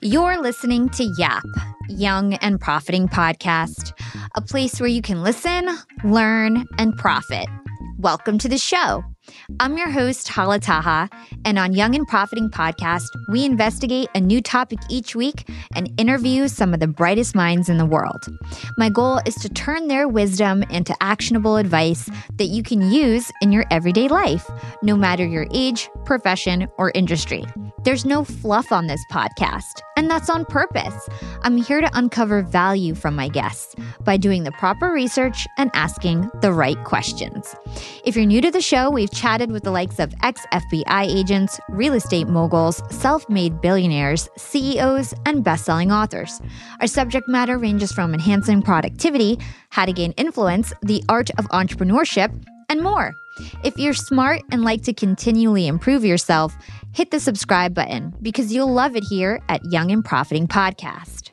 You're listening to YAP, Young and Profiting Podcast, a place where you can listen, learn, and profit. Welcome to the show. I'm your host, Hala Taha, and on Young and Profiting Podcast, we investigate a new topic each week and interview some of the brightest minds in the world. My goal is to turn their wisdom into actionable advice that you can use in your everyday life, no matter your age, profession, or industry. There's no fluff on this podcast, and that's on purpose. I'm here to uncover value from my guests by doing the proper research and asking the right questions. If you're new to the show, we've chatted with the likes of ex-FBI agents, real estate moguls, self-made billionaires, CEOs, and best-selling authors. Our subject matter ranges from enhancing productivity, how to gain influence, the art of entrepreneurship, and more. If you're smart and like to continually improve yourself, hit the subscribe button because you'll love it here at Young and Profiting Podcast.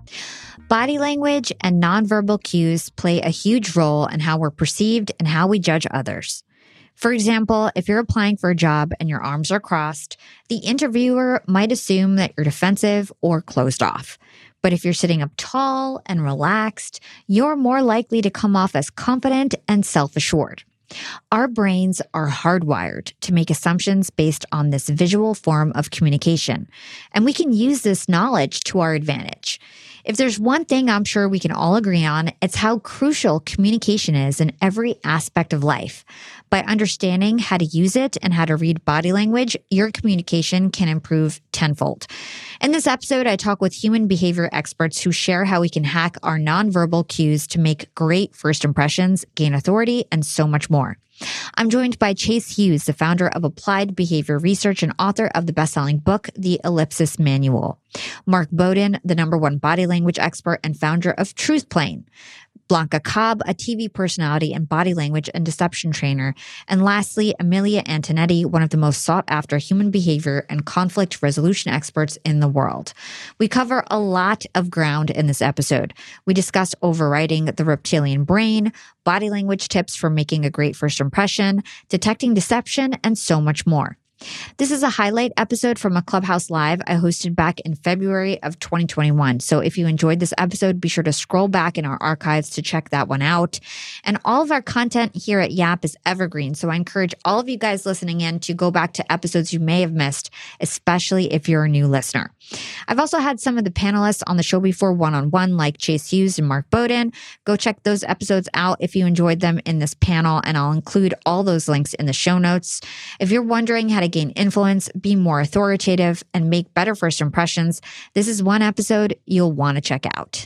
Body language and nonverbal cues play a huge role in how we're perceived and how we judge others. For example, if you're applying for a job and your arms are crossed, the interviewer might assume that you're defensive or closed off. But if you're sitting up tall and relaxed, you're more likely to come off as confident and self-assured. Our brains are hardwired to make assumptions based on this visual form of communication, and we can use this knowledge to our advantage. If there's one thing I'm sure we can all agree on, it's how crucial communication is in every aspect of life. By understanding how to use it and how to read body language, your communication can improve tenfold. In this episode, I talk with human behavior experts who share how we can hack our nonverbal cues to make great first impressions, gain authority, and so much more. I'm joined by Chase Hughes, the founder of Applied Behavior Research and author of the best-selling book, The Ellipsis Manual. Mark Bowden, the #1 body language expert and founder of Truthplane. Blanca Cobb, a TV personality and body language and deception trainer. And lastly, Amelia Antonetti, one of the most sought-after human behavior and conflict resolution experts in the world. We cover a lot of ground in this episode. We discuss overriding the reptilian brain, body language tips for making a great first impression, detecting deception, and so much more. This is a highlight episode from a Clubhouse Live I hosted back in February of 2021. So if you enjoyed this episode, be sure to scroll back in our archives to check that one out. And all of our content here at YAP is evergreen. So I encourage all of you guys listening in to go back to episodes you may have missed, especially if you're a new listener. I've also had some of the panelists on the show before one-on-one, like Chase Hughes and Mark Bowden. Go check those episodes out if you enjoyed them in this panel, and I'll include all those links in the show notes. If you're wondering how to gain influence, be more authoritative, and make better first impressions, this is one episode you'll want to check out.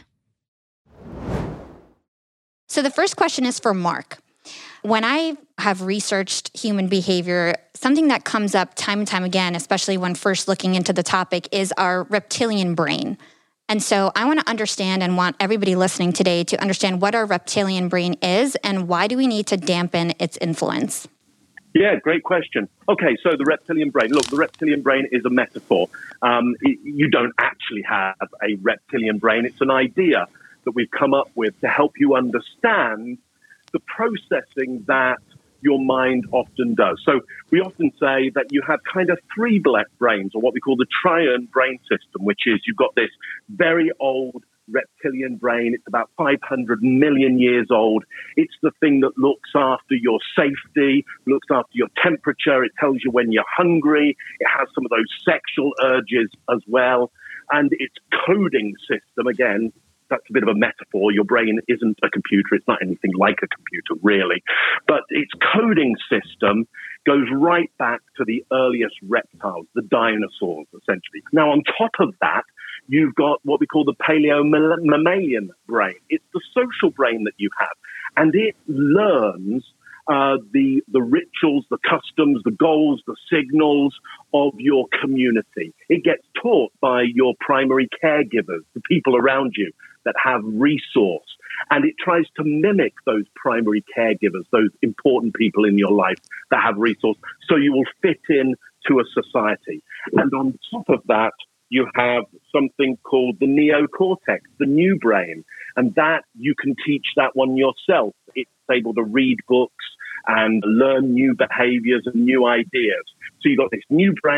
So the first question is for Mark. When I have researched human behavior, something that comes up time and time again, especially when first looking into the topic, is our reptilian brain. And so I want to understand and want everybody listening today to understand what our reptilian brain is and why do we need to dampen its influence? Yeah, great question. Okay, so the reptilian brain. Look, the reptilian brain is a metaphor. You don't actually have a reptilian brain. It's an idea that we've come up with to help you understand the processing that your mind often does. So we often say that you have kind of three brains, or what we call the triune brain system, which is you've got this very old reptilian brain. It's about 500 million years old. It's the thing that looks after your safety, looks after your temperature. It tells you when you're hungry. It has some of those sexual urges as well. And its coding system, again, that's a bit of a metaphor. Your brain isn't a computer. It's not anything like a computer, really. But its coding system goes right back to the earliest reptiles, the dinosaurs, essentially. Now, on top of that, you've got what we call the paleo-mammalian brain. It's the social brain that you have. And it learns the rituals, the customs, the goals, the signals of your community. It gets taught by your primary caregivers, the people around you that have resource. And it tries to mimic those primary caregivers, those important people in your life that have resource, so you will fit in to a society. And on top of that, you have something called the neocortex, the new brain. And that you can teach that one yourself. It's able to read books and learn new behaviors and new ideas. So you've got this new brain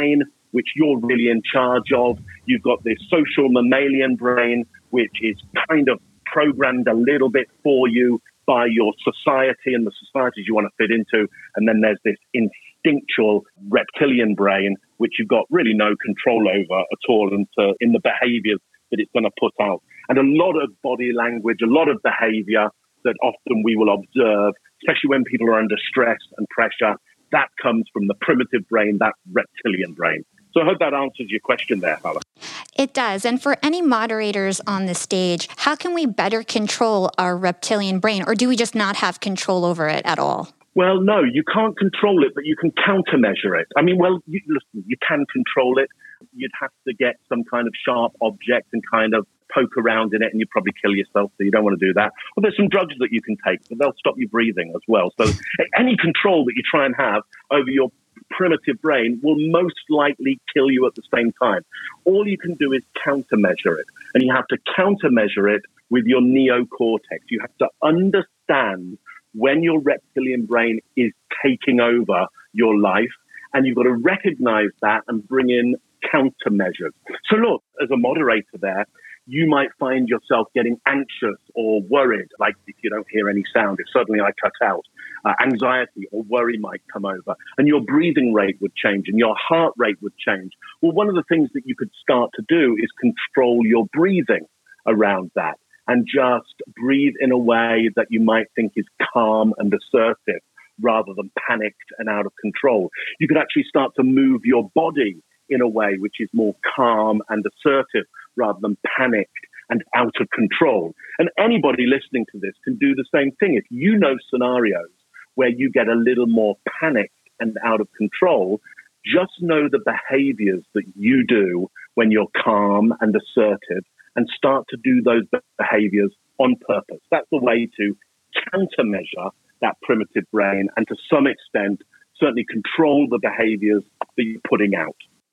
which you're really in charge of. You've got this social mammalian brain, which is kind of programmed a little bit for you by your society and the societies you want to fit into. And then there's this instinctual reptilian brain, which you've got really no control over at all in the behaviors that it's going to put out. And a lot of body language, a lot of behavior that often we will observe, especially when people are under stress and pressure, that comes from the primitive brain, that reptilian brain. So I hope that answers your question there, Hala. It does. And for any moderators on the stage, how can we better control our reptilian brain, or do we just not have control over it at all? Well, no, you can't control it, but you can countermeasure it. I mean, listen, you can control it. You'd have to get some kind of sharp object and kind of poke around in it, and you'd probably kill yourself, so you don't want to do that. Well, there's some drugs that you can take, but they'll stop you breathing as well. So any control that you try and have over your primitive brain will most likely kill you at the same time. All you can do is countermeasure it, and you have to countermeasure it with your neocortex. You have to understand when your reptilian brain is taking over your life, and you've got to recognize that and bring in countermeasures. So look, as a moderator there, you might find yourself getting anxious or worried, like if you don't hear any sound, if suddenly I cut out, anxiety or worry might come over, and your breathing rate would change and your heart rate would change. Well, one of the things that you could start to do is control your breathing around that and just breathe in a way that you might think is calm and assertive rather than panicked and out of control. You could actually start to move your body in a way which is more calm and assertive rather than panicked and out of control. And anybody listening to this can do the same thing. If you know scenarios where you get a little more panicked and out of control, just know the behaviors that you do when you're calm and assertive and start to do those behaviors on purpose. That's the way to countermeasure that primitive brain and to some extent certainly control the behaviors that you're putting out.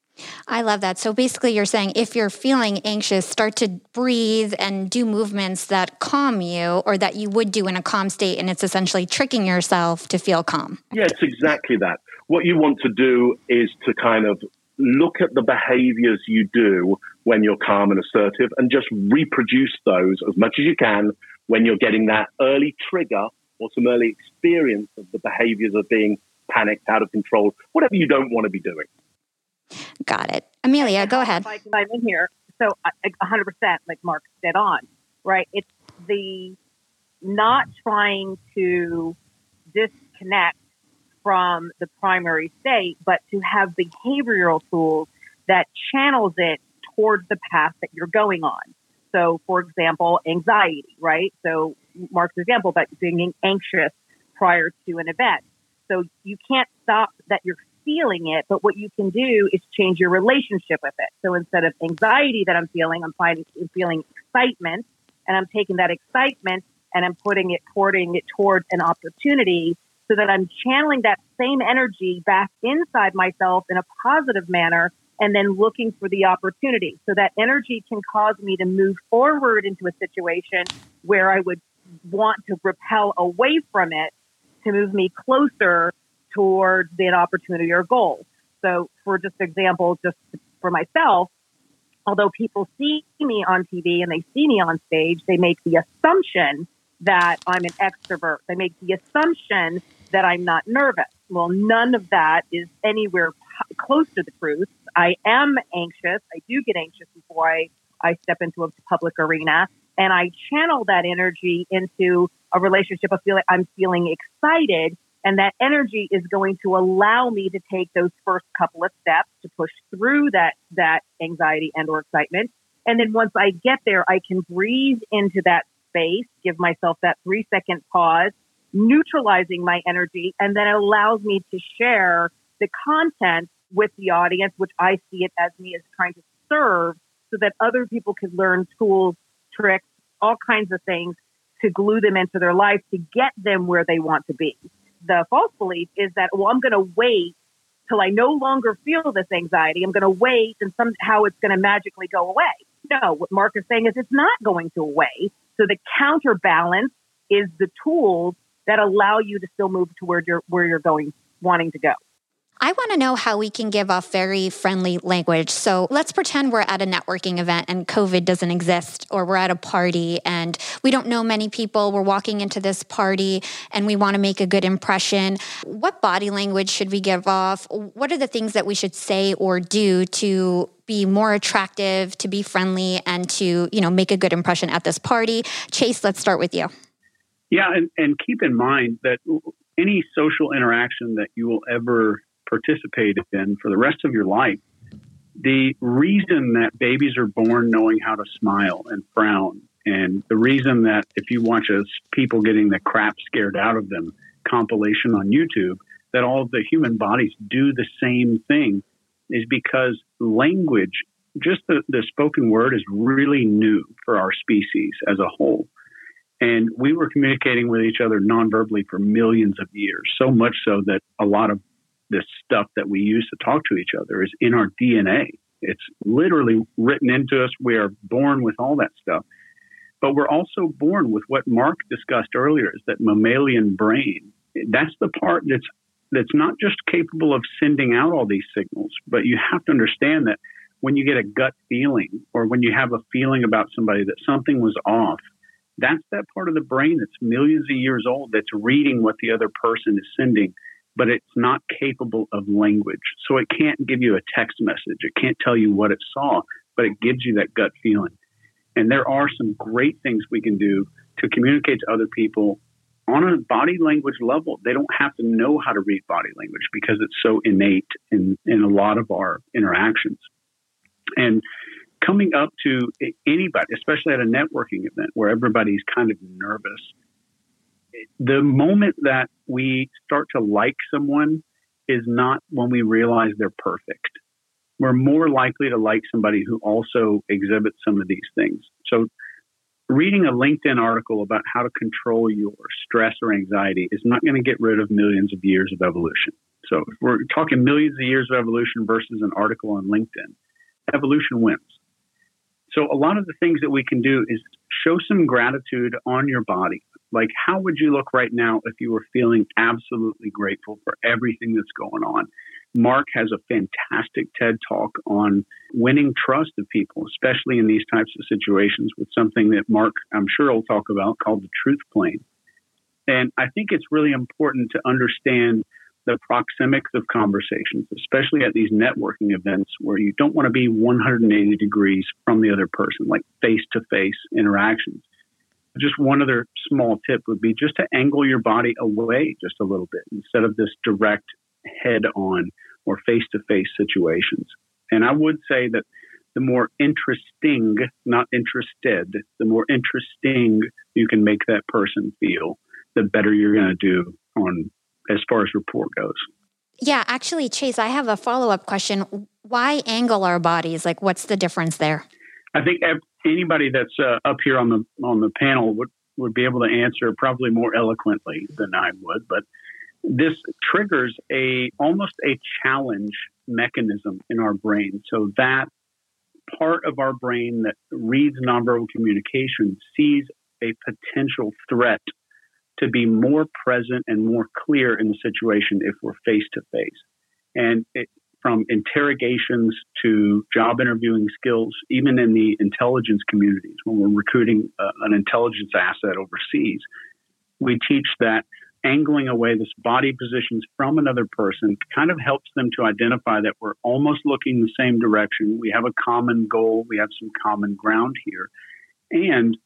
I love that. So basically you're saying if you're feeling anxious, start to breathe and do movements that calm you or that you would do in a calm state, and it's essentially tricking yourself to feel calm. Yeah, it's exactly that. What you want to do is to kind of look at the behaviors you do when you're calm and assertive and just reproduce those as much as you can when you're getting that early trigger or some early experience of the behaviors of being panicked, out of control, whatever you don't want to be doing. Got it. Amelia, go ahead. If I can dive in here. So 100%, like Mark said on, right? It's the not trying to disconnect from the primary state, but to have behavioral tools that channels it towards the path that you're going on. So, for example, anxiety, right? So Mark's example about being anxious prior to an event. So you can't stop that you're feeling it, but what you can do is change your relationship with it. So instead of anxiety that I'm feeling excitement, and I'm taking that excitement and I'm putting it towards an opportunity so that I'm channeling that same energy back inside myself in a positive manner and then looking for the opportunity. So that energy can cause me to move forward into a situation where I would want to repel away from it to move me closer towards an opportunity or goal. So for just example, just for myself, although people see me on TV and they see me on stage, they make the assumption that I'm an extrovert. They make the assumption that I'm not nervous. Well, none of that is anywhere close to the truth. I am anxious. I do get anxious before I step into a public arena, and I channel that energy into a relationship of I'm feeling excited. And that energy is going to allow me to take those first couple of steps to push through that anxiety and or excitement. And then once I get there, I can breathe into that space, give myself that 3-second pause, neutralizing my energy, and then it allows me to share the content with the audience, which I see it as me as trying to serve so that other people can learn tools, tricks, all kinds of things to glue them into their life to get them where they want to be. The false belief is that, well, I'm going to wait till I no longer feel this anxiety. I'm going to wait and somehow it's going to magically go away. No, what Mark is saying is it's not going to away. So the counterbalance is the tools that allow you to still move toward where you're going, wanting to go. I want to know how we can give off very friendly language. So let's pretend we're at a networking event and COVID doesn't exist, or we're at a party and we don't know many people. We're walking into this party and we want to make a good impression. What body language should we give off? What are the things that we should say or do to be more attractive, to be friendly, and to, make a good impression at this party? Chase, let's start with you. Yeah, and keep in mind that any social interaction that you will ever participate in for the rest of your life, the reason that babies are born knowing how to smile and frown, and the reason that if you watch people getting the crap scared out of them compilation on YouTube, that all of the human bodies do the same thing, is because language, just the spoken word, is really new for our species as a whole. And we were communicating with each other non-verbally for millions of years, so much so that a lot of this stuff that we use to talk to each other is in our DNA. It's literally written into us. We are born with all that stuff. But we're also born with what Mark discussed earlier, is that mammalian brain. That's the part that's not just capable of sending out all these signals, but you have to understand that when you get a gut feeling, or when you have a feeling about somebody that something was off, that's that part of the brain that's millions of years old that's reading what the other person is sending, but it's not capable of language. So it can't give you a text message. It can't tell you what it saw, but it gives you that gut feeling. And there are some great things we can do to communicate to other people on a body language level. They don't have to know how to read body language because it's so innate in a lot of our interactions. And coming up to anybody, especially at a networking event where everybody's kind of nervous, the moment that we start to like someone is not when we realize they're perfect. We're more likely to like somebody who also exhibits some of these things. So reading a LinkedIn article about how to control your stress or anxiety is not going to get rid of millions of years of evolution. So if we're talking millions of years of evolution versus an article on LinkedIn, evolution wins. So a lot of the things that we can do is show some gratitude on your body. Like, how would you look right now if you were feeling absolutely grateful for everything that's going on? Mark has a fantastic TED Talk on winning trust of people, especially in these types of situations, with something that Mark, I'm sure, will talk about called the truth plane. And I think it's really important to understand the proxemics of conversations, especially at these networking events where you don't want to be 180 degrees from the other person, like face-to-face interactions. Just one other small tip would be just to angle your body away just a little bit instead of this direct head-on or face-to-face situations. And I would say that the more interesting, not interested, the more interesting you can make that person feel, the better you're going to do on as far as rapport goes. Yeah, actually, Chase, I have a follow-up question. Why angle our bodies? Like, what's the difference there? I think anybody that's up here on the panel would be able to answer probably more eloquently than I would. But this triggers almost a challenge mechanism in our brain. So that part of our brain that reads nonverbal communication sees a potential threat to be more present and more clear in the situation if we're face to face. And from interrogations to job interviewing skills, even in the intelligence communities, when we're recruiting an intelligence asset overseas, we teach that angling away this body positions from another person kind of helps them to identify that we're almost looking the same direction. We have a common goal. We have some common ground here. And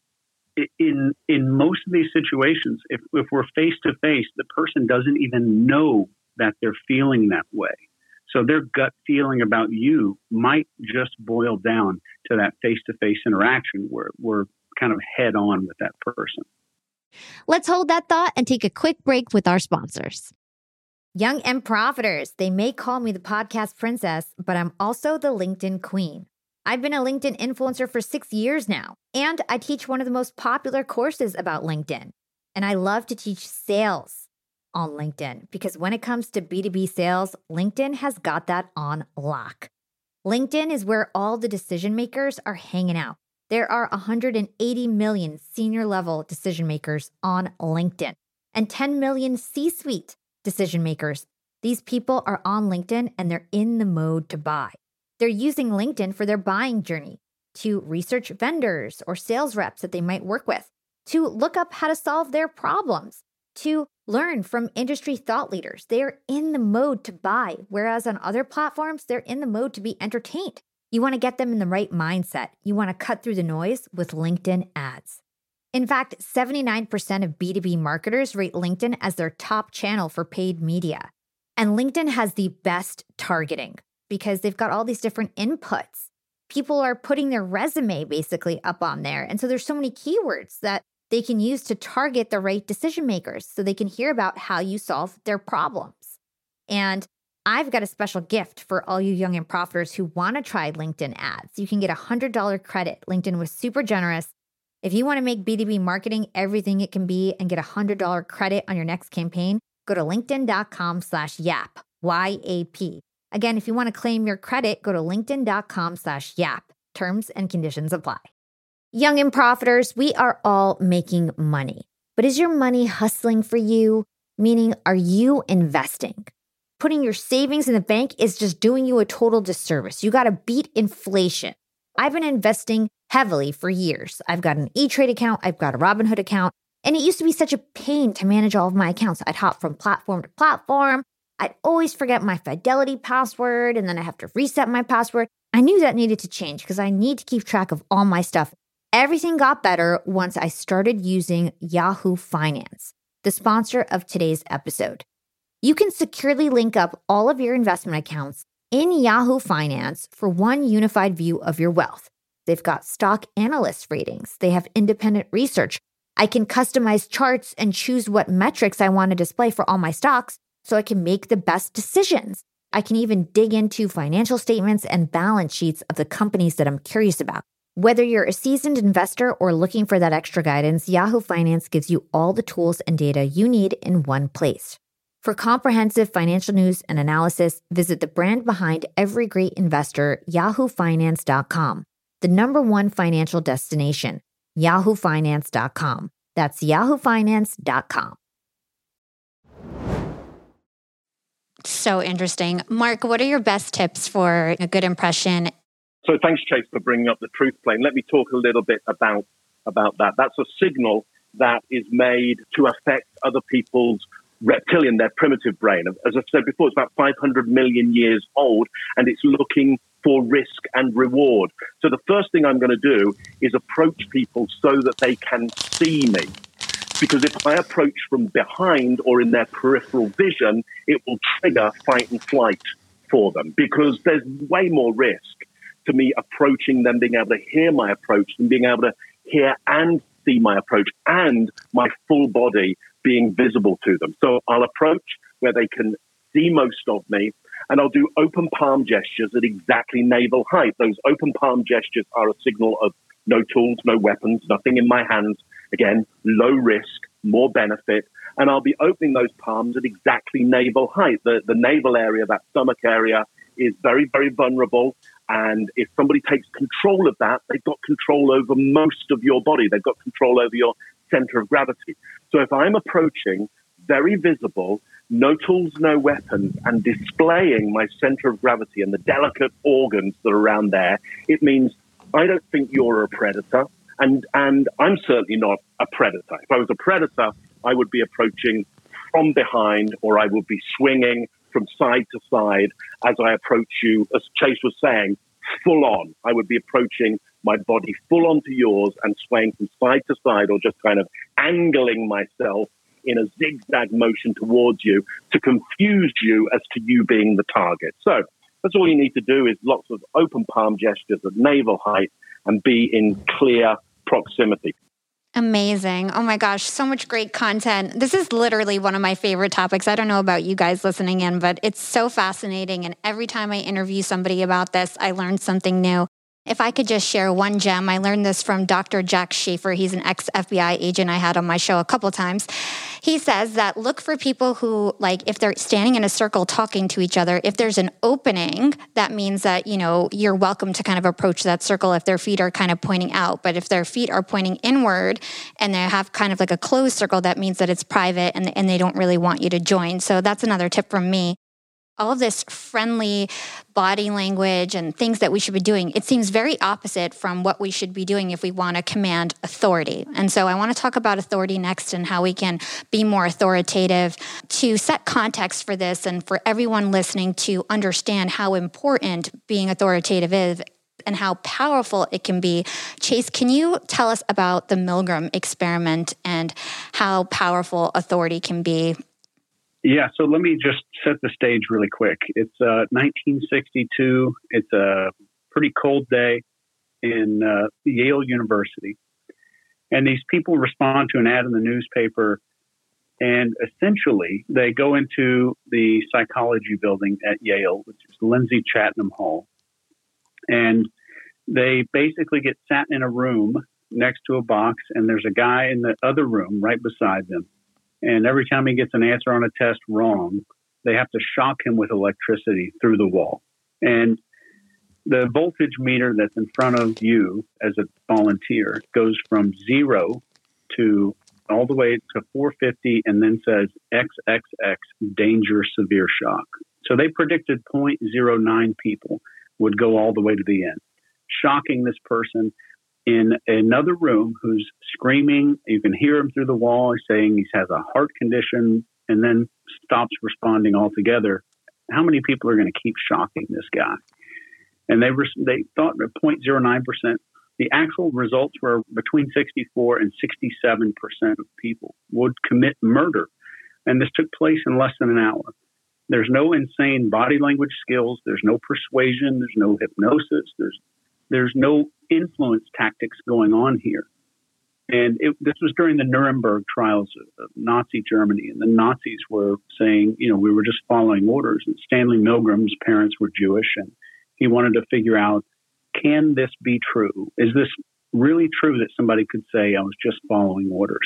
in most of these situations, if we're face to face, the person doesn't even know that they're feeling that way. So their gut feeling about you might just boil down to that face to face interaction where we're kind of head on with that person. Let's hold that thought and take a quick break with our sponsors. Young and Profiters, they may call me the podcast princess, but I'm also the LinkedIn queen. I've been a LinkedIn influencer for 6 years now, and I teach one of the most popular courses about LinkedIn. And I love to teach sales on LinkedIn because when it comes to B2B sales, LinkedIn has got that on lock. LinkedIn is where all the decision makers are hanging out. There are 180 million senior level decision makers on LinkedIn and 10 million C-suite decision makers These people are on LinkedIn and they're in the mode to buy. They're using LinkedIn for their buying journey, to research vendors or sales reps that they might work with, to look up how to solve their problems, to learn from industry thought leaders. They are in the mode to buy, whereas on other platforms, they're in the mode to be entertained. You want to get them in the right mindset. You want to cut through the noise with LinkedIn ads. In fact, 79% of B2B marketers rate LinkedIn as their top channel for paid media. And LinkedIn has the best targeting because they've got all these different inputs. People are putting their resume basically up on there. And so there's so many keywords that they can use to target the right decision makers so they can hear about how you solve their problems. And I've got a special gift for all you young and profiters who want to try LinkedIn ads. You can get a $100 credit. LinkedIn was super generous. If you want to make B2B marketing everything it can be and get a $100 credit on your next campaign, go to linkedin.com/YAP, Y-A-P. Again, if you want to claim your credit, go to linkedin.com/YAP. Terms and conditions apply. Young and profiters, we are all making money. But is your money hustling for you? Meaning, are you investing? Putting your savings in the bank is just doing you a total disservice. You got to beat inflation. I've been investing heavily for years. I've got an E-Trade account. I've got a Robinhood account. And it used to be such a pain to manage all of my accounts. I'd hop from platform to platform. I'd always forget my Fidelity password, and then I have to reset my password. I knew that needed to change because I need to keep track of all my stuff. Everything got better once I started using Yahoo Finance, the sponsor of today's episode. You can securely link up all of your investment accounts in Yahoo Finance for one unified view of your wealth. They've got stock analyst ratings. They have independent research. I can customize charts and choose what metrics I want to display for all my stocks so I can make the best decisions. I can even dig into financial statements and balance sheets of the companies that I'm curious about. Whether you're a seasoned investor or looking for that extra guidance, Yahoo Finance gives you all the tools and data you need in one place. For comprehensive financial news and analysis, visit the brand behind every great investor, yahoofinance.com, the #1 financial destination, yahoofinance.com. That's yahoofinance.com. So interesting. Mark, what are your best tips for a good impression? So thanks, Chase, for bringing up the truth plane. Let me talk a little bit about that. That's a signal that is made to affect other people's reptilian, their primitive brain. As I said before, it's about 500 million years old, and it's looking for risk and reward. So the first thing I'm going to do is approach people so that they can see me. Because if I approach from behind or in their peripheral vision, it will trigger fight and flight for them, because there's way more risk to me approaching them, being able to hear my approach, and being able to hear and see my approach and my full body being visible to them. So I'll approach where they can see most of me, and I'll do open palm gestures at exactly navel height. Those open palm gestures are a signal of no tools, no weapons, nothing in my hands. Again, low risk, more benefit. And I'll be opening those palms at exactly navel height. The navel area, that stomach area, is very, very vulnerable. And if somebody takes control of that, they've got control over most of your body. They've got control over your center of gravity. So if I'm approaching, very visible, no tools, no weapons, and displaying my center of gravity and the delicate organs that are around there, it means I don't think you're a predator. And I'm certainly not a predator. If I was a predator, I would be approaching from behind, or I would be swinging from side to side as I approach you, as Chase was saying, full on. I would be approaching my body full onto yours and swaying from side to side, or just kind of angling myself in a zigzag motion towards you to confuse you as to you being the target. So that's all you need to do, is lots of open palm gestures at navel height and be in clear proximity. Amazing. Oh my gosh, so much great content. This is literally one of my favorite topics. I don't know about you guys listening in, but it's so fascinating. And every time I interview somebody about this, I learn something new. If I could just share one gem, I learned this from Dr. Jack Schaefer. He's an ex-FBI agent I had on my show a couple times. He says that look for people who, like, if they're standing in a circle talking to each other, if there's an opening, that means that, you know, you're welcome to kind of approach that circle if their feet are kind of pointing out. But if their feet are pointing inward and they have kind of like a closed circle, that means that it's private and they don't really want you to join. So that's another tip from me. all of this friendly body language and things that we should be doing, it seems very opposite from what we should be doing if we want to command authority. And so I want to talk about authority next and how we can be more authoritative. To set context for this and for everyone listening to understand how important being authoritative is and how powerful it can be, Chase, can you tell us about the Milgram experiment and how powerful authority can be? Yeah, so let me just set the stage really quick. It's 1962. It's a pretty cold day in Yale University. And these people respond to an ad in the newspaper, and essentially they go into the psychology building at Yale, which is Lindsay Chatnam Hall. And they basically get sat in a room next to a box, and there's a guy in the other room right beside them. And every time he gets an answer on a test wrong, they have to shock him with electricity through the wall. And the voltage meter that's in front of you as a volunteer goes from 0 to all the way to 450 and then says XXX, danger, severe shock. So they predicted 0.09 people would go all the way to the end, shocking this person in another room who's screaming. You can hear him through the wall. He's saying he has a heart condition and then stops responding altogether. How many people are going to keep shocking this guy? And they thought that 0.09%. The actual results were between 64 and 67% of people would commit murder. And this took place in less than an hour. There's no insane body language skills. There's no persuasion. There's no hypnosis. There's no influence tactics going on here. And this was during the Nuremberg trials of Nazi Germany. And the Nazis were saying, we were just following orders. And Stanley Milgram's parents were Jewish, and he wanted to figure out, can this be true? Is this really true that somebody could say, I was just following orders?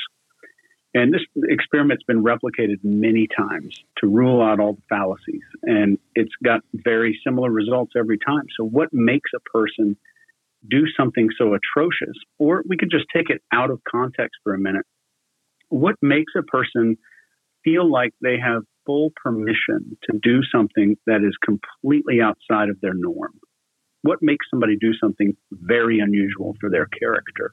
And this experiment's been replicated many times to rule out all the fallacies. And it's got very similar results every time. So what makes a person do something so atrocious? Or we could just take it out of context for a minute. What makes a person feel like they have full permission to do something that is completely outside of their norm? What makes somebody do something very unusual for their character?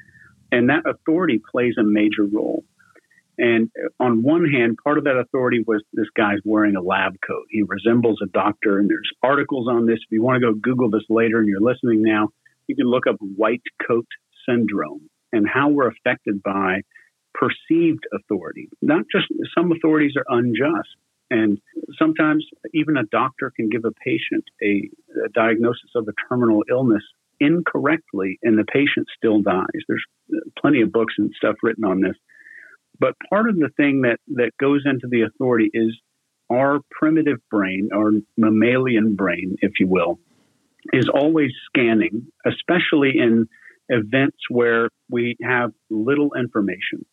And that authority plays a major role. And on one hand, part of that authority was this guy's wearing a lab coat. He resembles a doctor, and there's articles on this. If you want to go Google this later and you're listening now, you can look up white coat syndrome and how we're affected by perceived authority. Not just some authorities are unjust. And sometimes even a doctor can give a patient a diagnosis of a terminal illness incorrectly, and the patient still dies. There's plenty of books and stuff written on this. But part of the thing that goes into the authority is our primitive brain, our mammalian brain, if you will, is always scanning, especially in events where we have little information.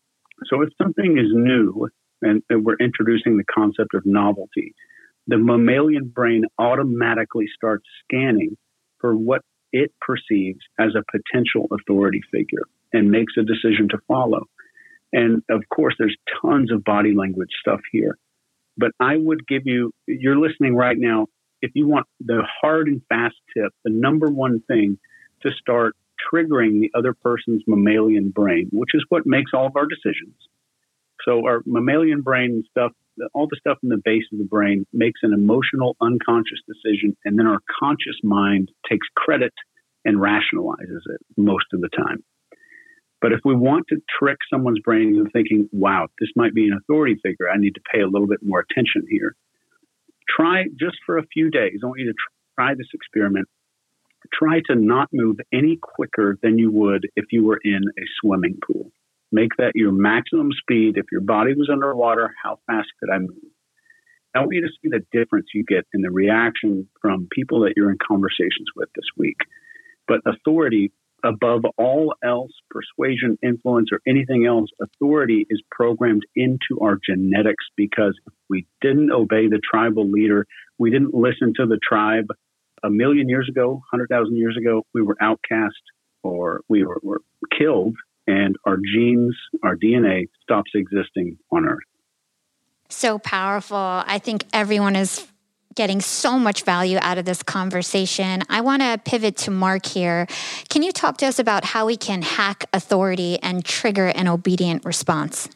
So if something is new and we're introducing the concept of novelty, the mammalian brain automatically starts scanning for what it perceives as a potential authority figure and makes a decision to follow. And of course, there's tons of body language stuff here. But I would give you, you're listening right now, if you want the hard and fast tip, the number one thing to start triggering the other person's mammalian brain, which is what makes all of our decisions. So our mammalian brain and stuff, all the stuff in the base of the brain makes an emotional, unconscious decision, and then our conscious mind takes credit and rationalizes it most of the time. But if we want to trick someone's brain into thinking, wow, this might be an authority figure, I need to pay a little bit more attention here. Try just for a few days. I want you to try this experiment. Try to not move any quicker than you would if you were in a swimming pool. Make that your maximum speed. If your body was underwater, how fast could I move? I want you to see the difference you get in the reaction from people that you're in conversations with this week. But authority, above all else, persuasion, influence, or anything else, authority is programmed into our genetics, because if we didn't obey the tribal leader, we didn't listen to the tribe 1,000,000 years ago, 100,000 years ago, we were outcast or we were killed, and our genes, our DNA stops existing on Earth. So powerful. I think everyone is getting so much value out of this conversation. I want to pivot to Mark here. Can you talk to us about how we can hack authority and trigger an obedient response?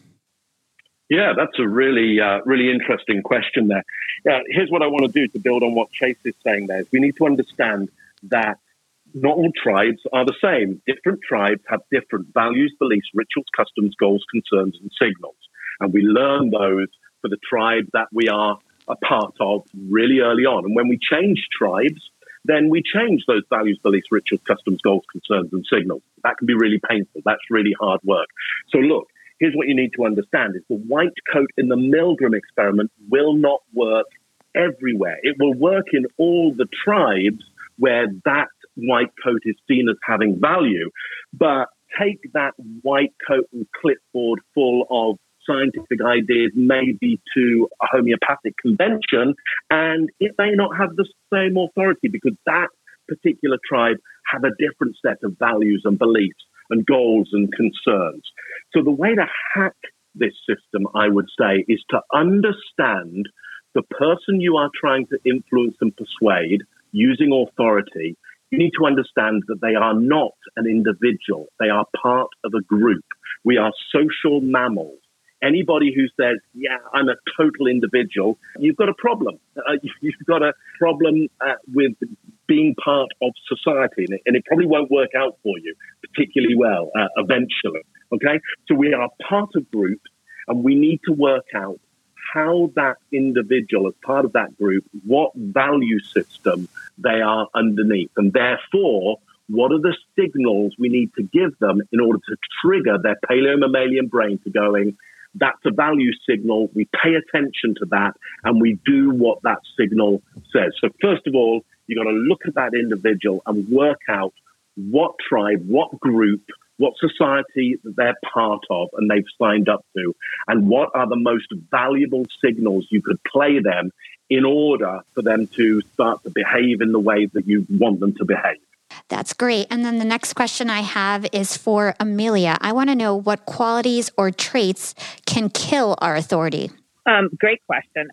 Yeah, that's a really interesting question there. Here's what I want to do to build on what Chase is saying there. Is we need to understand that not all tribes are the same. Different tribes have different values, beliefs, rituals, customs, goals, concerns, and signals. And we learn those for the tribe that we are a part of really early on. And when we change tribes, then we change those values, beliefs, rituals, customs, goals, concerns, and signals. That can be really painful. That's really hard work. So look, here's what you need to understand is the white coat in the Milgram experiment will not work everywhere. It will work in all the tribes where that white coat is seen as having value. But take that white coat and clipboard full of scientific ideas maybe to a homeopathic convention, and it may not have the same authority because that particular tribe have a different set of values and beliefs and goals and concerns. So the way to hack this system, I would say, is to understand the person you are trying to influence and persuade using authority. You need to understand that they are not an individual. They are part of a group. We are social mammals. Anybody who says, yeah, I'm a total individual, you've got a problem. You've got a problem with being part of society, and it probably won't work out for you particularly well eventually, okay? So we are part of groups, and we need to work out how that individual, as part of that group, what value system they are underneath, and therefore, what are the signals we need to give them in order to trigger their paleo-mammalian brain to going, that's a value signal. We pay attention to that and we do what that signal says. So first of all, you got to look at that individual and work out what tribe, what group, what society that they're part of and they've signed up to, and what are the most valuable signals you could play them in order for them to start to behave in the way that you want them to behave. That's great. And then the next question I have is for Amelia. I want to know what qualities or traits can kill our authority. Great question.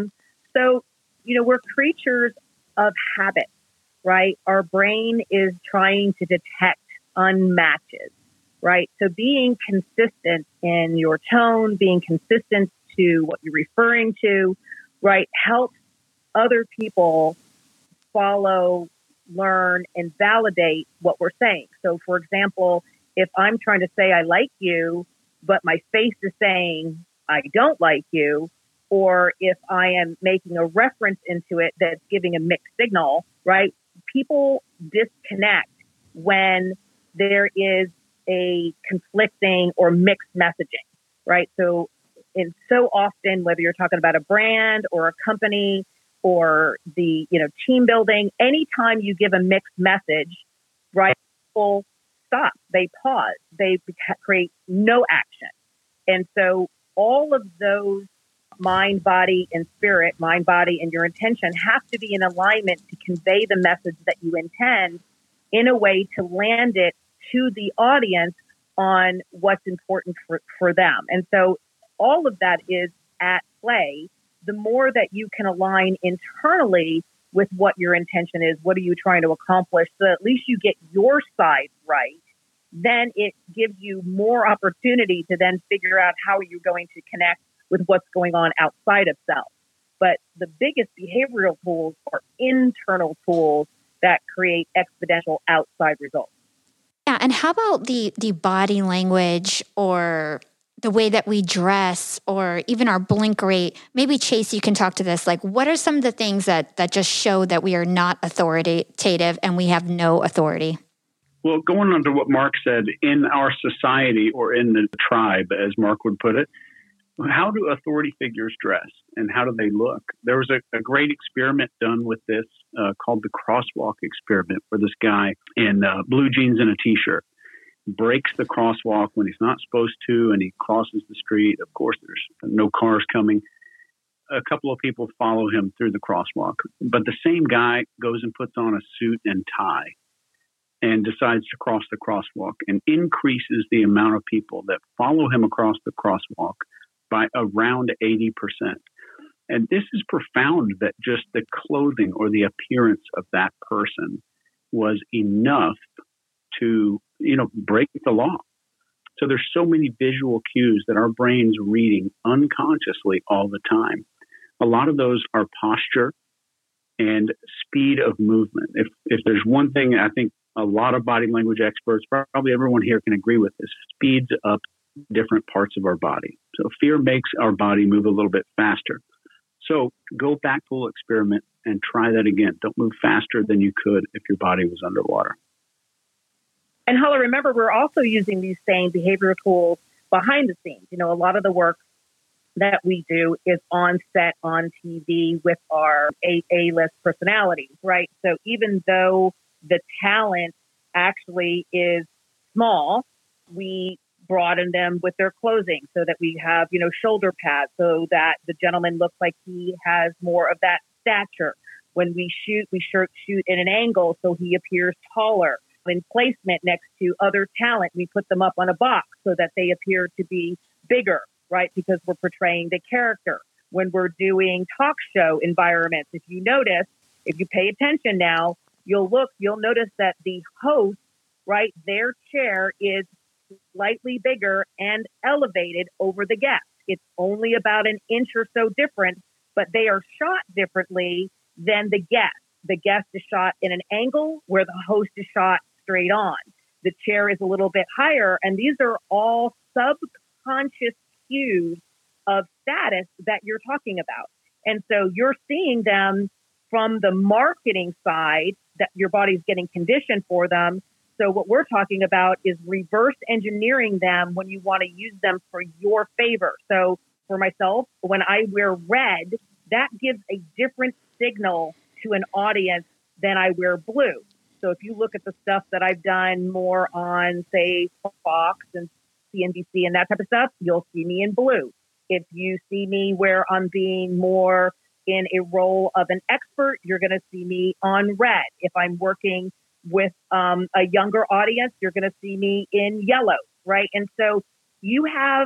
So, we're creatures of habit, right? Our brain is trying to detect unmatches, right? So being consistent in your tone, being consistent to what you're referring to, right, helps other people follow, learn, and validate what we're saying. So, for example, if I'm trying to say I like you, but my face is saying I don't like you, or if I am making a reference into it that's giving a mixed signal, right? People disconnect when there is a conflicting or mixed messaging, right? So often, whether you're talking about a brand or a company, or the, team building, anytime you give a mixed message, right, people stop, they pause, they create no action. And so all of those mind, body, and spirit, mind, body, and your intention have to be in alignment to convey the message that you intend in a way to land it to the audience on what's important for them. And so all of that is at play. The more that you can align internally with what your intention is, what are you trying to accomplish, so at least you get your side right, then it gives you more opportunity to then figure out how you're going to connect with what's going on outside of self. But the biggest behavioral tools are internal tools that create exponential outside results. Yeah, and how about the body language or the way that we dress or even our blink rate? Maybe Chase, you can talk to this. Like, what are some of the things that just show that we are not authoritative and we have no authority? Well, going on to what Mark said, in our society or in the tribe, as Mark would put it, how do authority figures dress and how do they look? There was a great experiment done with this called the crosswalk experiment, where this guy in blue jeans and a T-shirt breaks the crosswalk when he's not supposed to, and he crosses the street. Of course, there's no cars coming. A couple of people follow him through the crosswalk, but the same guy goes and puts on a suit and tie and decides to cross the crosswalk and increases the amount of people that follow him across the crosswalk by around 80%. And this is profound that just the clothing or the appearance of that person was enough to, break the law. So there's so many visual cues that our brain's reading unconsciously all the time. A lot of those are posture and speed of movement. If there's one thing I think a lot of body language experts, probably everyone here can agree with, is speeds up different parts of our body. So fear makes our body move a little bit faster. So go back to a little experiment and try that again. Don't move faster than you could if your body was underwater. And Hala, remember, we're also using these same behavioral tools behind the scenes. A lot of the work that we do is on set, on TV with our A-list personalities, right? So even though the talent actually is small, we broaden them with their clothing so that we have, shoulder pads so that the gentleman looks like he has more of that stature. When we shoot in an angle so he appears taller. In placement next to other talent, we put them up on a box so that they appear to be bigger, right? Because we're portraying the character. When we're doing talk show environments, if you pay attention now, you'll notice that the host, right, their chair is slightly bigger and elevated over the guest. It's only about an inch or so different, but they are shot differently than the guest. The guest is shot in an angle where the host is shot straight on. The chair is a little bit higher, and these are all subconscious cues of status that you're talking about. And so you're seeing them from the marketing side, that your body's getting conditioned for them. So what we're talking about is reverse engineering them when you want to use them for your favor. So for myself, when I wear red, that gives a different signal to an audience than I wear blue. So if you look at the stuff that I've done more on, say, Fox and CNBC and that type of stuff, you'll see me in blue. If you see me where I'm being more in a role of an expert, you're going to see me on red. If I'm working with a younger audience, you're going to see me in yellow, right? And so you have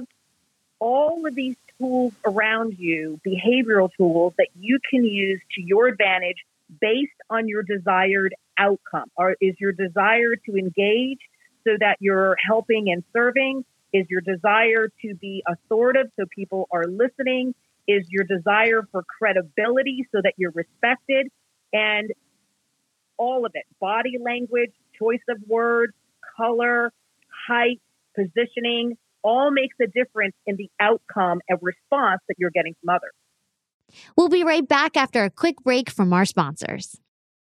all of these tools around you, behavioral tools that you can use to your advantage based on your desired outcome. Or is your desire to engage so that you're helping and serving? Is your desire to be authoritative so people are listening? Is your desire for credibility so that you're respected? And all of it, body language, choice of words, color, height, positioning, all makes a difference in the outcome and response that you're getting from others. We'll be right back after a quick break from our sponsors.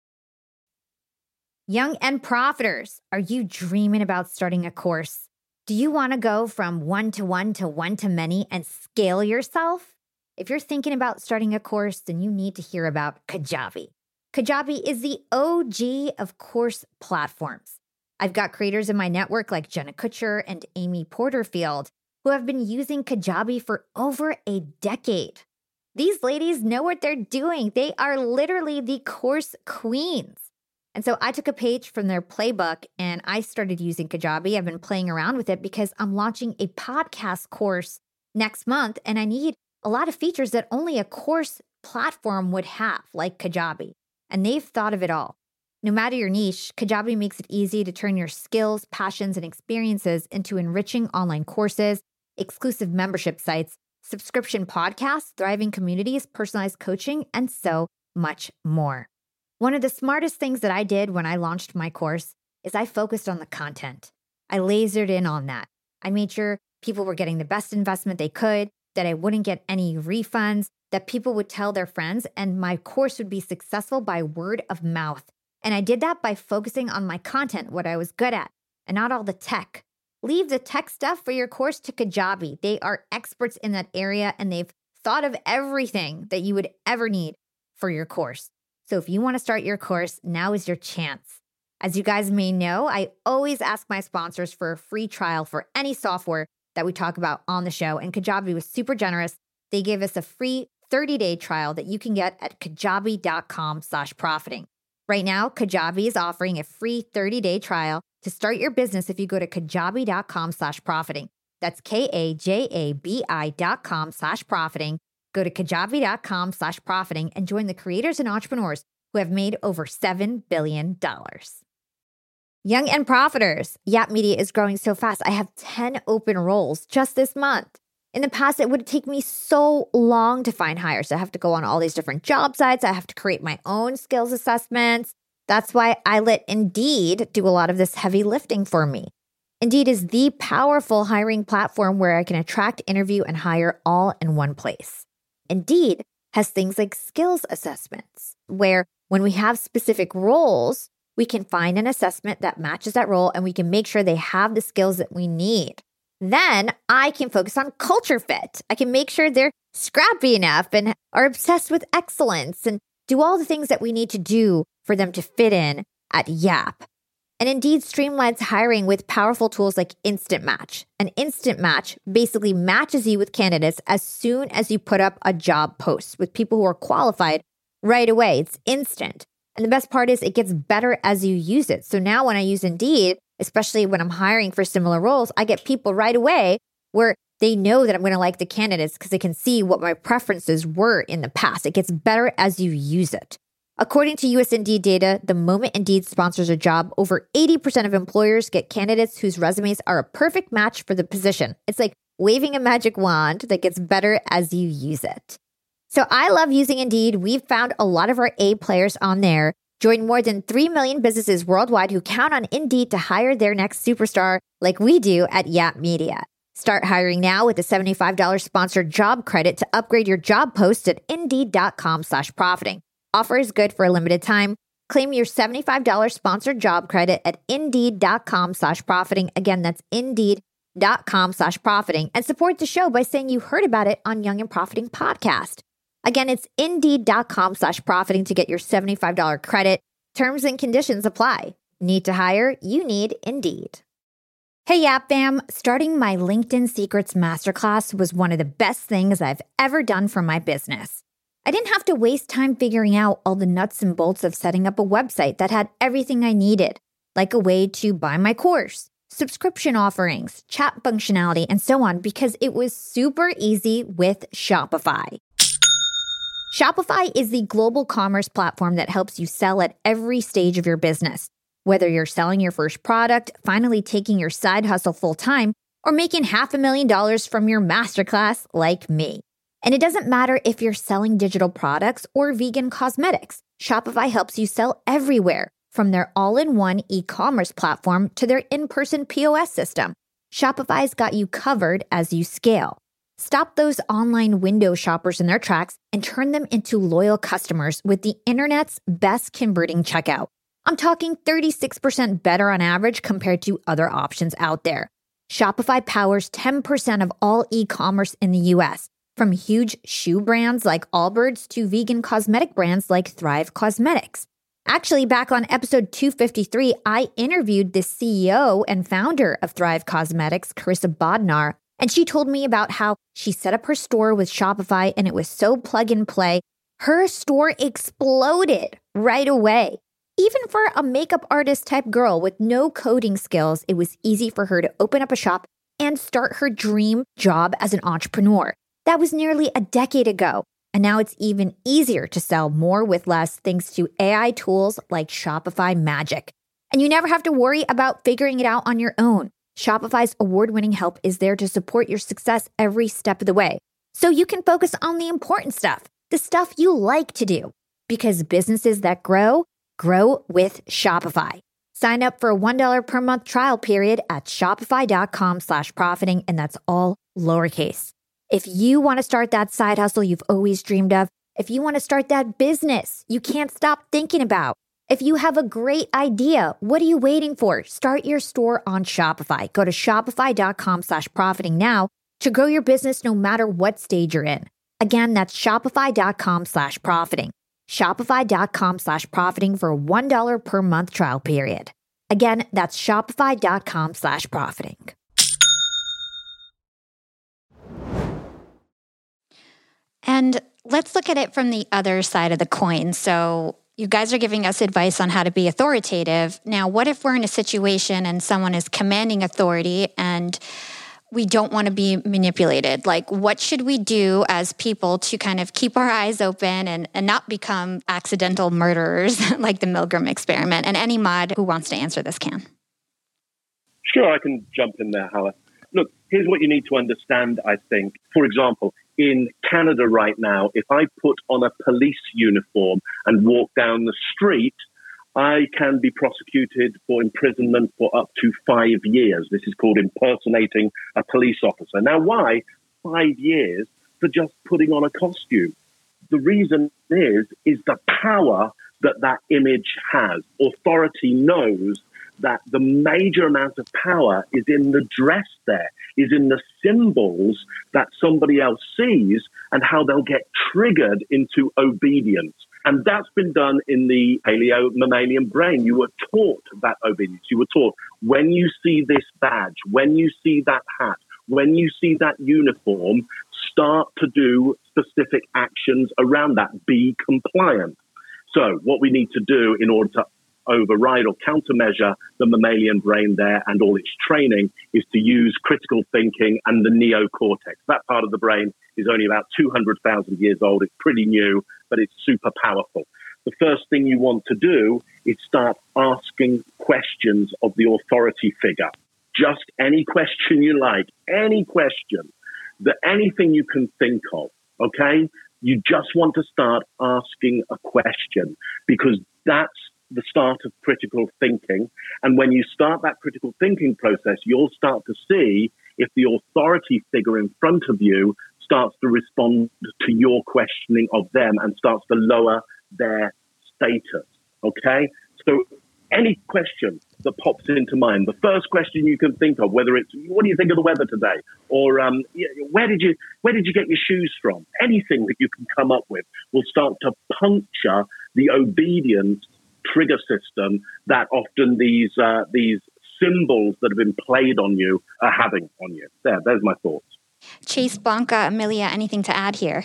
Young and profiters, are you dreaming about starting a course? Do you want to go from one-to-one to one-to-many and scale yourself? If you're thinking about starting a course, then you need to hear about Kajabi. Kajabi is the OG of course platforms. I've got creators in my network like Jenna Kutcher and Amy Porterfield who have been using Kajabi for over a decade. These ladies know what they're doing. They are literally the course queens. And so I took a page from their playbook and I started using Kajabi. I've been playing around with it because I'm launching a podcast course next month and I need a lot of features that only a course platform would have, like Kajabi. And they've thought of it all. No matter your niche, Kajabi makes it easy to turn your skills, passions, and experiences into enriching online courses, exclusive membership sites, subscription podcasts, thriving communities, personalized coaching, and so much more. One of the smartest things that I did when I launched my course is I focused on the content. I lasered in on that. I made sure people were getting the best investment they could, that I wouldn't get any refunds, that people would tell their friends, and my course would be successful by word of mouth. And I did that by focusing on my content, what I was good at, and not all the tech. Leave the tech stuff for your course to Kajabi. They are experts in that area, and they've thought of everything that you would ever need for your course. So if you want to start your course, now is your chance. As you guys may know, I always ask my sponsors for a free trial for any software that we talk about on the show, and Kajabi was super generous. They gave us a free 30-day trial that you can get at kajabi.com/profiting. Right now, Kajabi is offering a free 30-day trial to start your business if you go to kajabi.com/profiting. That's KAJABI.com/profiting. Go to kajabi.com/profiting and join the creators and entrepreneurs who have made over $7 billion. Young and profiters, Yap Media is growing so fast. I have 10 open roles just this month. In the past, it would take me so long to find hires. I have to go on all these different job sites. I have to create my own skills assessments. That's why I let Indeed do a lot of this heavy lifting for me. Indeed is the powerful hiring platform where I can attract, interview, and hire all in one place. Indeed has things like skills assessments, where when we have specific roles, we can find an assessment that matches that role and we can make sure they have the skills that we need. Then I can focus on culture fit. I can make sure they're scrappy enough and are obsessed with excellence and do all the things that we need to do for them to fit in at Yap. And Indeed streamlines hiring with powerful tools like Instant Match. An Instant Match basically matches you with candidates as soon as you put up a job post with people who are qualified right away. It's instant. And the best part is it gets better as you use it. So now when I use Indeed, especially when I'm hiring for similar roles, I get people right away where they know that I'm going to like the candidates because they can see what my preferences were in the past. It gets better as you use it. According to US Indeed data, the moment Indeed sponsors a job, over 80% of employers get candidates whose resumes are a perfect match for the position. It's like waving a magic wand that gets better as you use it. So I love using Indeed. We've found a lot of our A players on there. Join more than 3 million businesses worldwide who count on Indeed to hire their next superstar like we do at Yap Media. Start hiring now with a $75 sponsored job credit to upgrade your job post at Indeed.com/profiting. Offer is good for a limited time. Claim your $75 sponsored job credit at Indeed.com/profiting. Again, that's Indeed.com/profiting. And support the show by saying you heard about it on Young and Profiting Podcast. Again, it's Indeed.com/profiting to get your $75 credit. Terms and conditions apply. Need to hire? You need Indeed. Hey, Yap fam. Starting my LinkedIn Secrets Masterclass was one of the best things I've ever done for my business. I didn't have to waste time figuring out all the nuts and bolts of setting up a website that had everything I needed, like a way to buy my course, subscription offerings, chat functionality, and so on, because it was super easy with Shopify. Shopify is the global commerce platform that helps you sell at every stage of your business. Whether you're selling your first product, finally taking your side hustle full-time, or making $500,000 from your masterclass like me. And it doesn't matter if you're selling digital products or vegan cosmetics. Shopify helps you sell everywhere, from their all-in-one e-commerce platform to their in-person POS system. Shopify's got you covered as you scale. Stop those online window shoppers in their tracks and turn them into loyal customers with the internet's best converting checkout. I'm talking 36% better on average compared to other options out there. Shopify powers 10% of all e-commerce in the US, from huge shoe brands like Allbirds to vegan cosmetic brands like Thrive Cosmetics. Actually, back on episode 253, I interviewed the CEO and founder of Thrive Cosmetics, Carissa Bodnar, and she told me about how she set up her store with Shopify and it was so plug and play. Her store exploded right away. Even for a makeup artist type girl with no coding skills, it was easy for her to open up a shop and start her dream job as an entrepreneur. That was nearly a decade ago. And now it's even easier to sell more with less thanks to AI tools like Shopify Magic. And you never have to worry about figuring it out on your own. Shopify's award-winning help is there to support your success every step of the way. So you can focus on the important stuff, the stuff you like to do. Because businesses that grow with Shopify. Sign up for a $1 per month trial period at shopify.com/profiting, and that's all lowercase. If you want to start that side hustle you've always dreamed of, if you want to start that business you can't stop thinking about, if you have a great idea, what are you waiting for? Start your store on Shopify. Go to shopify.com/profiting now to grow your business no matter what stage you're in. Again, that's shopify.com/profiting. Shopify.com/profiting for a $1 per month trial period. Again, that's shopify.com/profiting. And let's look at it from the other side of the coin. So you guys are giving us advice on how to be authoritative. Now, what if we're in a situation and someone is commanding authority and we don't want to be manipulated. Like, what should we do as people to kind of keep our eyes open and not become accidental murderers like the Milgram experiment? And any mod who wants to answer this can. Sure, I can jump in there, Hala. Look, here's what you need to understand, I think. For example, in Canada right now, if I put on a police uniform and walk down the street, I can be prosecuted for imprisonment for up to 5 years. This is called impersonating a police officer. Now, why 5 years for just putting on a costume? The reason is the power that that image has. Authority knows that the major amount of power is in the dress there, is in the symbols that somebody else sees and how they'll get triggered into obedience. And that's been done in the paleo-mammalian brain. You were taught that obedience. You were taught when you see this badge, when you see that hat, when you see that uniform, start to do specific actions around that. Be compliant. So what we need to do in order to override or countermeasure the mammalian brain there and all its training is to use critical thinking and the neocortex. That part of the brain is only about 200,000 years old. It's pretty new, but it's super powerful. The first thing you want to do is start asking questions of the authority figure. Just any question you like, any question, anything you can think of, okay? You just want to start asking a question because that's the start of critical thinking. And when you start that critical thinking process, you'll start to see if the authority figure in front of you starts to respond to your questioning of them and starts to lower their status. Okay? So any question that pops into mind, the first question you can think of, whether it's, what do you think of the weather today? Or where did you get your shoes from? Anything that you can come up with will start to puncture the obedience trigger system that often these symbols that have been played on you are having on you. There's my thoughts. Chase, Blanca, Amelia, anything to add here?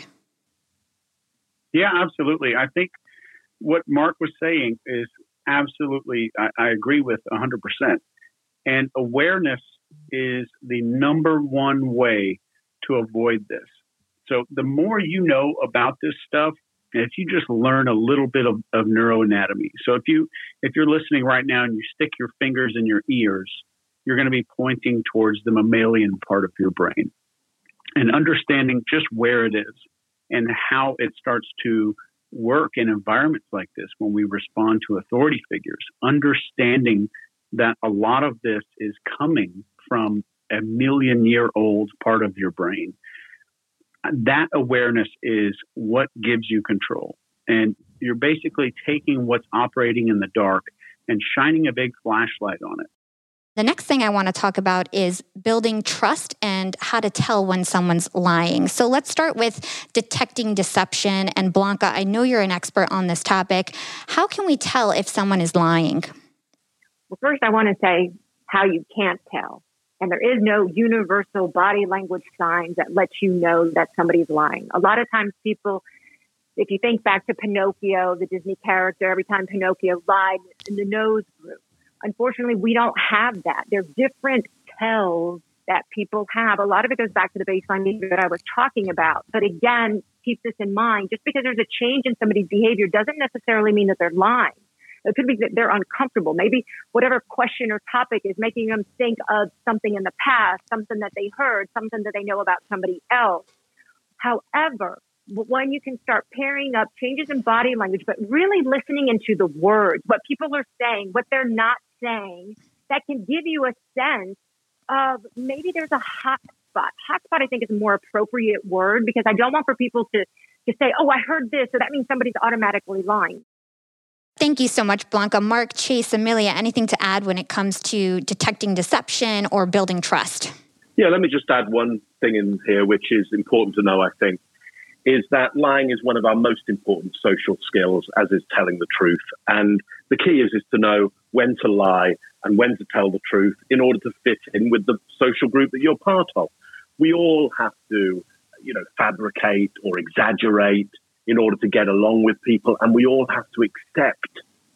Yeah, absolutely. I think what Mark was saying is absolutely, I agree with 100%. And awareness is the number one way to avoid this. So the more you know about this stuff, if you just learn a little bit of neuroanatomy. So if you're listening right now and you stick your fingers in your ears, you're going to be pointing towards the mammalian part of your brain and understanding just where it is and how it starts to work in environments like this when we respond to authority figures, understanding that a lot of this is coming from a 1,000,000-year-old part of your brain. That awareness is what gives you control. And you're basically taking what's operating in the dark and shining a big flashlight on it. The next thing I want to talk about is building trust and how to tell when someone's lying. So let's start with detecting deception. And Blanca, I know you're an expert on this topic. How can we tell if someone is lying? Well, first I want to say how you can't tell. And there is no universal body language signs that let you know that somebody's lying. A lot of times people, if you think back to Pinocchio, the Disney character, every time Pinocchio lied, and the nose grew. Unfortunately, we don't have that. There are different tells that people have. A lot of it goes back to the baseline behavior that I was talking about. But again, keep this in mind. Just because there's a change in somebody's behavior doesn't necessarily mean that they're lying. It could be that they're uncomfortable. Maybe whatever question or topic is making them think of something in the past, something that they heard, something that they know about somebody else. However, when you can start pairing up changes in body language, but really listening into the words, what people are saying, what they're not saying, that can give you a sense of maybe there's a hot spot. Hot spot, I think, is a more appropriate word because I don't want for people to say, oh, I heard this, so that means somebody's automatically lying. Thank you so much, Blanca. Mark, Chase, Amelia, anything to add when it comes to detecting deception or building trust? Yeah, let me just add one thing in here, which is important to know, I think, is that lying is one of our most important social skills, as is telling the truth. And the key is to know when to lie and when to tell the truth in order to fit in with the social group that you're part of. We all have to, fabricate or exaggerate in order to get along with people. And we all have to accept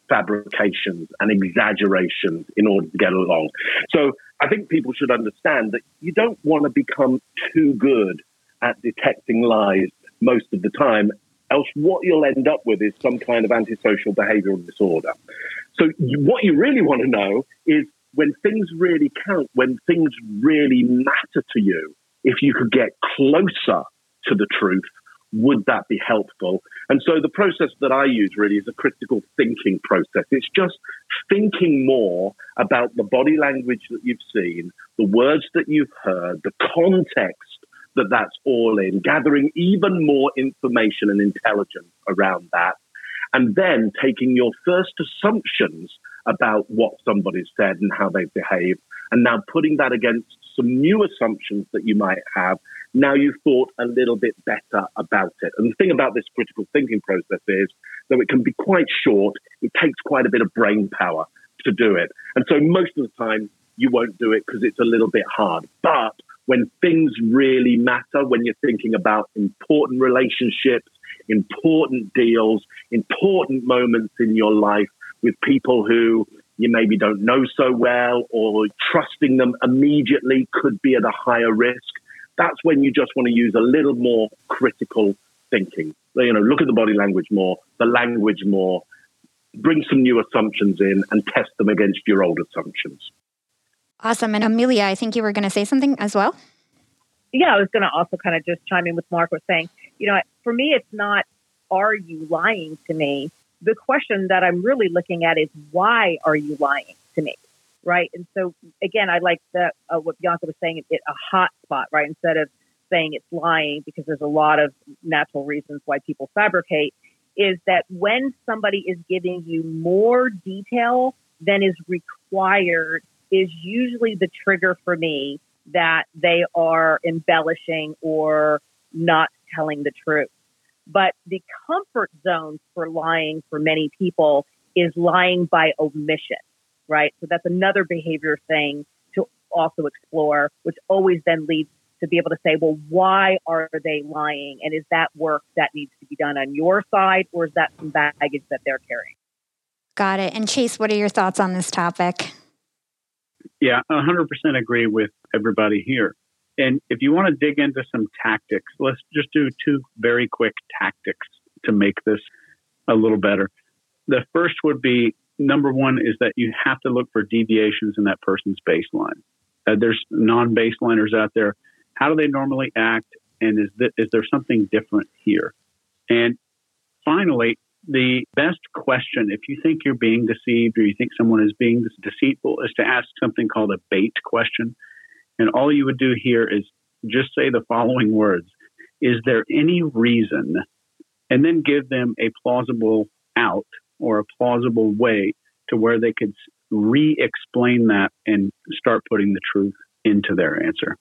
fabrications and exaggerations in order to get along. So I think people should understand that you don't want to become too good at detecting lies most of the time, else what you'll end up with is some kind of antisocial behavioral disorder. So what you really want to know is when things really count, when things really matter to you, if you could get closer to the truth, would that be helpful? And so the process that I use really is a critical thinking process. It's just thinking more about the body language that you've seen, the words that you've heard, the context that that's all in, gathering even more information and intelligence around that, and then taking your first assumptions about what somebody's said and how they've behaved, and now putting that against some new assumptions that you might have. Now you've thought a little bit better about it. And the thing about this critical thinking process is, though it can be quite short, it takes quite a bit of brain power to do it. And so most of the time, you won't do it because it's a little bit hard. But when things really matter, when you're thinking about important relationships, important deals, important moments in your life with people who you maybe don't know so well, or trusting them immediately could be at a higher risk, that's when you just want to use a little more critical thinking. Look at the body language more, the language more, bring some new assumptions in and test them against your old assumptions. Awesome. And Amelia, I think you were going to say something as well. Yeah, I was going to also kind of just chime in with Mark was saying, for me, it's not, are you lying to me? The question that I'm really looking at is, why are you lying to me? Right. And so, again, I like what Bianca was saying, it a hot spot, right? Instead of saying it's lying, because there's a lot of natural reasons why people fabricate, is that when somebody is giving you more detail than is required is usually the trigger for me that they are embellishing or not telling the truth. But the comfort zone for lying for many people is lying by omission, right? So that's another behavior thing to also explore, which always then leads to be able to say, well, why are they lying? And is that work that needs to be done on your side, or is that some baggage that they're carrying? Got it. And Chase, what are your thoughts on this topic? Yeah, 100% agree with everybody here. And if you want to dig into some tactics, let's just do 2 very quick tactics to make this a little better. The first would be, number one, is that you have to look for deviations in that person's baseline. There's non-baseliners out there. How do they normally act? And is there something different here? And finally, the best question, if you think you're being deceived or you think someone is being deceitful, is to ask something called a bait question. And all you would do here is just say the following words. Is there any reason? And then give them a plausible out or a plausible way to where they could re-explain that and start putting the truth into their answer.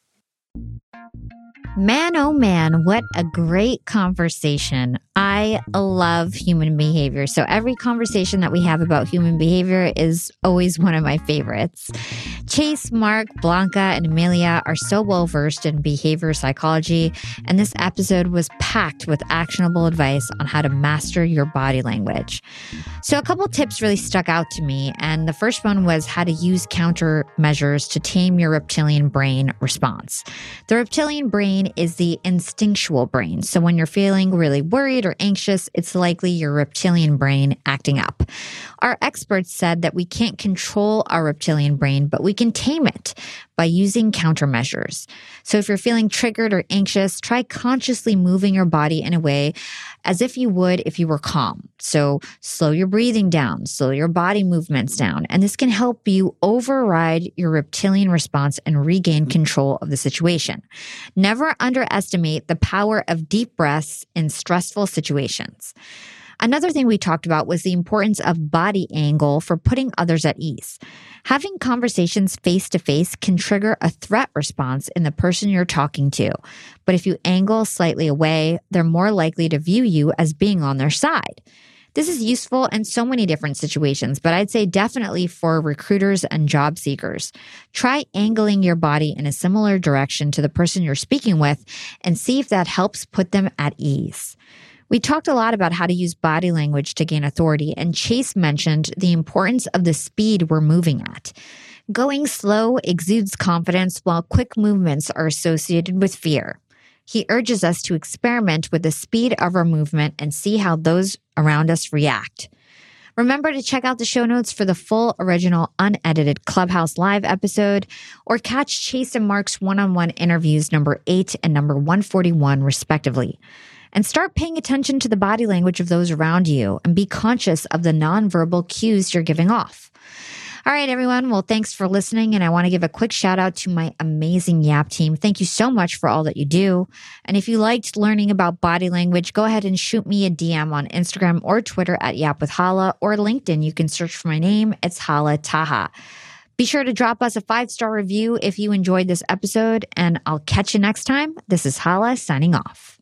Man, oh man, what a great conversation. I love human behavior. So every conversation that we have about human behavior is always one of my favorites. Chase, Mark, Blanca, and Amelia are so well versed in behavior psychology, and this episode was packed with actionable advice on how to master your body language. So a couple tips really stuck out to me, and the first one was how to use countermeasures to tame your reptilian brain response. The reptilian brain is the instinctual brain. So when you're feeling really worried or anxious, it's likely your reptilian brain acting up. Our experts said that we can't control our reptilian brain, but we can tame it by using countermeasures. So if you're feeling triggered or anxious, try consciously moving your body in a way as if you would if you were calm. So slow your breathing down, slow your body movements down, and this can help you override your reptilian response and regain control of the situation. Never underestimate the power of deep breaths in stressful situations. Another thing we talked about was the importance of body angle for putting others at ease. Having conversations face-to-face can trigger a threat response in the person you're talking to. But if you angle slightly away, they're more likely to view you as being on their side. This is useful in so many different situations, but I'd say definitely for recruiters and job seekers. Try angling your body in a similar direction to the person you're speaking with and see if that helps put them at ease. We talked a lot about how to use body language to gain authority, and Chase mentioned the importance of the speed we're moving at. Going slow exudes confidence, while quick movements are associated with fear. He urges us to experiment with the speed of our movement and see how those around us react. Remember to check out the show notes for the full, original, unedited Clubhouse Live episode, or catch Chase and Mark's one-on-one interviews number 8 and number 141, respectively. And start paying attention to the body language of those around you and be conscious of the nonverbal cues you're giving off. All right, everyone. Well, thanks for listening. And I want to give a quick shout out to my amazing Yap team. Thank you so much for all that you do. And if you liked learning about body language, go ahead and shoot me a DM on Instagram or Twitter at Yap with Hala, or LinkedIn. You can search for my name. It's Hala Taha. Be sure to drop us a 5-star review if you enjoyed this episode, and I'll catch you next time. This is Hala signing off.